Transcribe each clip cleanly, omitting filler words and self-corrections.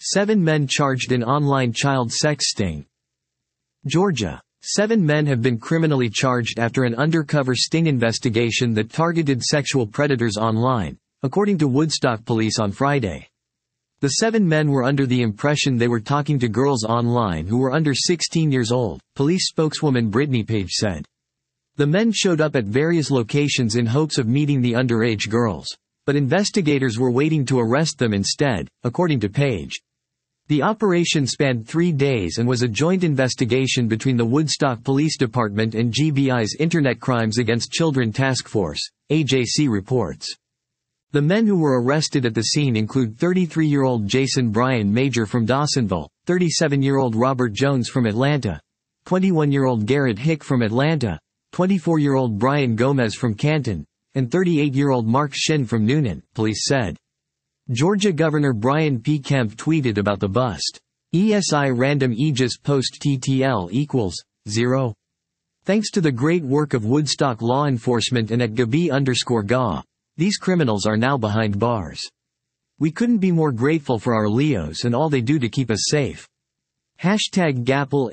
7 men charged in online child sex sting. Georgia. 7 men have been criminally charged after an undercover sting investigation that targeted sexual predators online, according to Woodstock police on Friday. The 7 men were under the impression they were talking to girls online who were under 16 years old, police spokeswoman Brittany Page said. The men showed up at various locations in hopes of meeting the underage girls, but investigators were waiting to arrest them instead, according to Page. The operation spanned 3 days and was a joint investigation between the Woodstock Police Department and GBI's Internet Crimes Against Children Task Force, AJC reports. The men who were arrested at the scene include 33-year-old Jason Brian Major from Dawsonville, 37-year-old Robert Jones from Atlanta, 21-year-old Garrett Hick from Atlanta, 24-year-old Brian Gomez from Canton, and 38-year-old Mark Shin from Noonan, police said. Georgia Governor Brian P. Kemp tweeted about the bust. ESI random aegis post TTL equals 0. Thanks to the great work of Woodstock law enforcement and at Gabi_GA, these criminals are now behind bars. We couldn't be more grateful for our Leos and all they do to keep us safe. #Gapple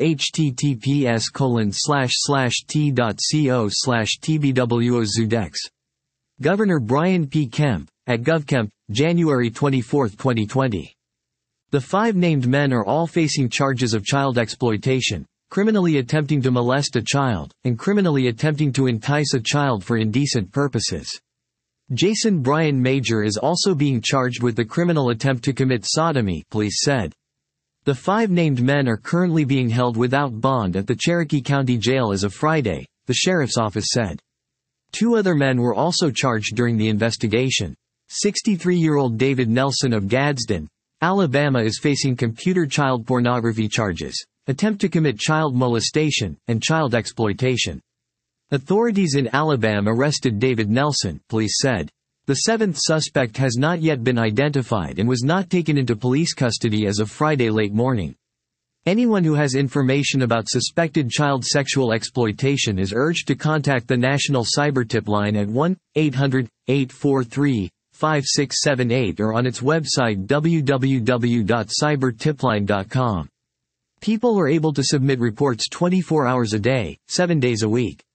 https://t.co/tbwozudex. Governor Brian P. Kemp, at GovKemp, January 24, 2020. The 5 named men are all facing charges of child exploitation, criminally attempting to molest a child, and criminally attempting to entice a child for indecent purposes. Jason Brian Major is also being charged with the criminal attempt to commit sodomy, police said. The 5 named men are currently being held without bond at the Cherokee County Jail as of Friday, the sheriff's office said. 2 other men were also charged during the investigation. 63-year-old David Nelson of Gadsden, Alabama is facing computer child pornography charges, attempt to commit child molestation, and child exploitation. Authorities in Alabama arrested David Nelson, police said. The 7th suspect has not yet been identified and was not taken into police custody as of Friday late morning. Anyone who has information about suspected child sexual exploitation is urged to contact the National Cyber Tip Line at 1-800-843-5678 or on its website www.cybertipline.com. People are able to submit reports 24 hours a day, 7 days a week.